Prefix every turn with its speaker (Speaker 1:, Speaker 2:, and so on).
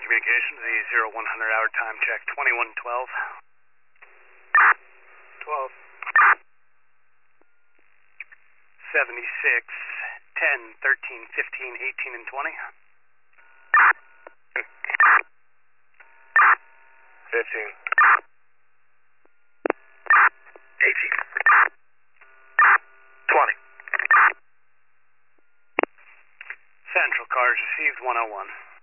Speaker 1: Communications, the 0100 hour time check, 2112. 12. 76, 10, 13, 15, 18, and 20.
Speaker 2: 15. 18. 20.
Speaker 1: Central cars received 101.